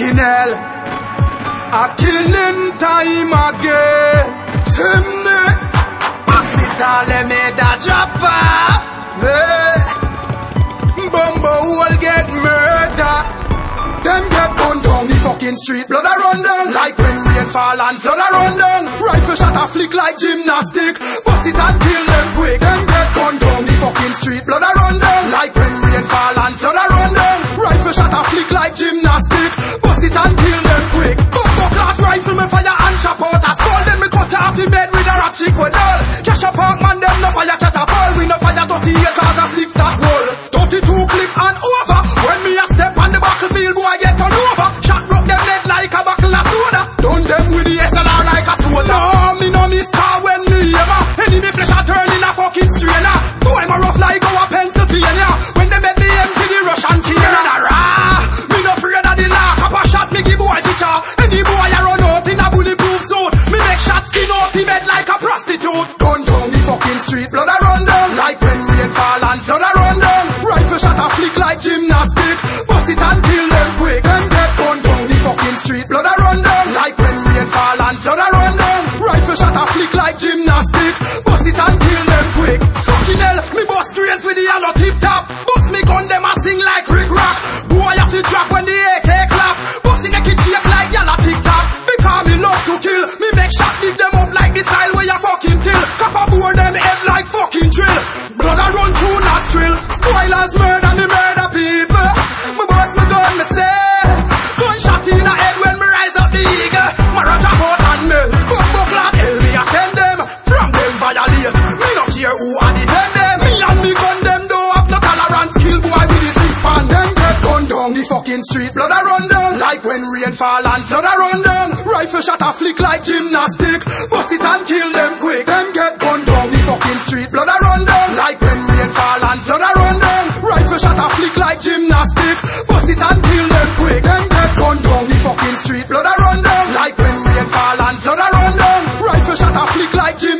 fucking hell. A killing time again. Chimney. Pass it all, let me that drop off. Hey. Bumbo will get murdered. Them get gunned down the fucking street. Blood a run down like when rain fall and flood a run down. Rifle shot a flick like gymnastic. Bust it and kill them quick. Them get gunned down the fucking street. Blood a run down like when rain fall and flood a run down. Rifle shot a flick like gymnastic. Bust it and kill them quick. Bumbo class rifle me fire and chop out a skull. Then me cut off the bed with a rock chick with dull. Cash a park man them no fire catapult. We no fire 38 cause a 6 that wall. 32 clip and over. When me a step on the battlefield boy get on over. Shot broke them head like a buckle of soda. Done them with the SLR like a soldier. No, me no miss car when me ever. Enemy flesh a turn in a fucking strainer. Boy my rough like our Pennsylvania. When they met the empty the Russian killer. Me no afraid of the law. Cap a shot me give boy teacher. Any boy a run out in a bulletproof suit. Me make shot skin out him head like a prostitute. Gun down the fucking street. Blood a run down like when rain fall and flood a run down. Rifle shot a flick like gymnastic. Bust it and kill them quick. Them get gunned down the fucking street. Blood a run down like when rain fall and flood a run down. Rifle shot a flick like gymnastic. Bust it and kill them quick. Fucking hell, me bust grains with the yellow tip top. Bust me gun them a sing like Rick Rock. Boy have to drop when the AK clap. Bust it make it shake like yellow tic tac. Because me love to kill. Me make shot leave them up like the style where you fucking till. Cap a bore them head like fucking drill. Blood a run through nostril. Spoilers murder me murder people. Me bust me gun myself. Gunshot in the head when me rise up the eagle. My Roger out and melt. Bumbo clap hell me a send them. From them violate. Me no care who a defend them. Me and me gun them don't have no tolerance. Kill boy with the 6 pan. Them get gunned down the fucking street. Blood a run down like when rain fall and flood a run down. Rifle shot a flick like gymnastic. Bust it and kill them quick. Them get gunned down the fucking street. Blood a run down like when rain fall and flood a run down. Rifle shot a flick like gymnastic. Bust it and kill them quick. Them get gunned down the fucking street. Blood a run down like when rain fall and flood a run down. Rifle shot a flick like gymnastic.